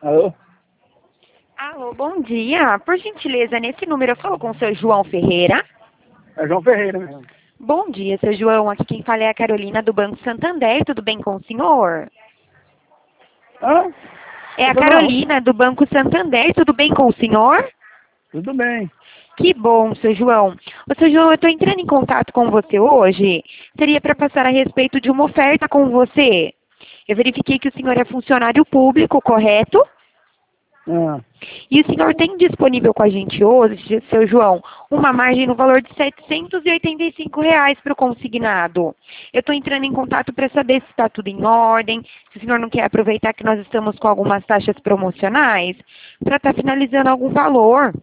Alô? Alô, bom dia. Por gentileza, nesse número eu falo com o seu João Ferreira. É João Ferreira mesmo. Bom dia, seu João. Aqui quem fala é a Carolina do Banco Santander. Tudo bem com o senhor? Hã? É a Tô na rua. Carolina do Banco Santander. Tudo bem com o senhor? Tudo bem. Que bom, seu João. Ô, seu João, eu estou entrando em contato com você hoje. Seria para passar a respeito de uma oferta com você. Eu verifiquei que o senhor é funcionário público, correto? Ah, E o senhor tem disponível com a gente hoje, seu João, uma margem no valor de R$ 785 para o consignado. Eu estou entrando em contato para saber se está tudo em ordem, se o senhor não quer aproveitar que nós estamos com algumas taxas promocionais, para estar finalizando algum valor.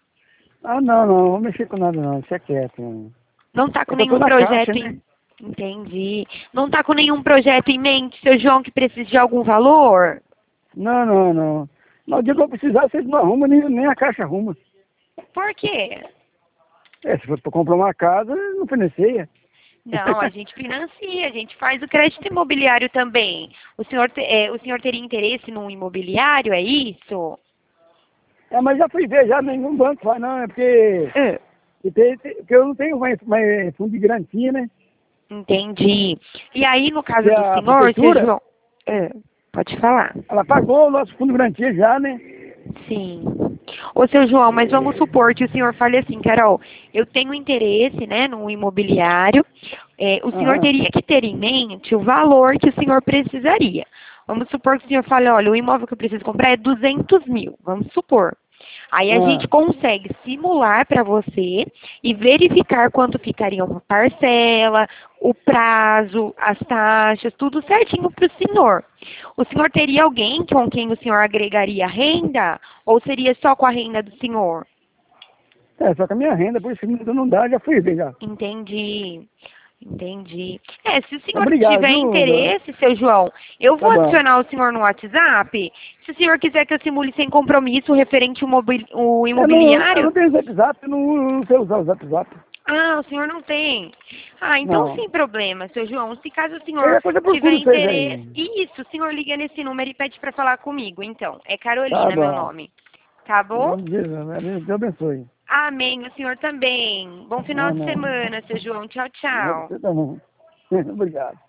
não vou mexer com nada não, deixa quieto. Não está com É que eu tô nenhum na caixa, projeto né? em... Entendi. Não está com nenhum projeto em mente, seu João, que precise de algum valor? Não. No dia que eu precisar, vocês não arrumam, nem a caixa arruma. Por quê? Se for pra comprar uma casa, não financia. Não, a gente financia, a gente faz o crédito imobiliário também. O senhor teria interesse num imobiliário, é isso? Mas já fui ver, já nenhum banco faz não, é porque, É. porque eu não tenho mais fundo de garantia, né? Entendi. E aí, no caso Porque do a senhor, seu prefeitura, João... É, pode falar. ela pagou o nosso fundo de garantia já, né? Sim. Ô, seu João, mas vamos supor que o senhor fale assim, Carol, eu tenho interesse, né, num imobiliário, o senhor Aham. teria que ter em mente o valor que o senhor precisaria. Vamos supor que o senhor fale, olha, o imóvel que eu preciso comprar é 200 mil, vamos supor. Aí a gente Ah. consegue simular para você e verificar quanto ficaria uma parcela, o prazo, as taxas, tudo certinho para o senhor. O senhor teria alguém com quem o senhor agregaria renda? Ou seria só com a renda do senhor? Só que a minha renda, por isso que não dá, já fui ver já. Entendi. Entendi. Se o senhor Obrigado, tiver viu, Dora? interesse, seu João, eu Tá vou bom. adicionar o senhor no WhatsApp. Se o senhor quiser que eu simule sem compromisso referente ao Eu imobiliário. não tenho Zap Zap, eu não sei usar o Zap Zap. Ah, o senhor não tem. Ah, então Não. sem problema, seu João. Se caso o senhor Qualquer coisa eu tiver procuro vocês interesse. aí. Isso, o senhor liga nesse número e pede para falar comigo, então. É Tá Carolina, meu bom. nome. Tá Em bom? nome de Jesus, né? Deus abençoe. Amém, o senhor também. Bom final de Amém. semana, seu João. Tchau, tchau. Você também. Obrigado.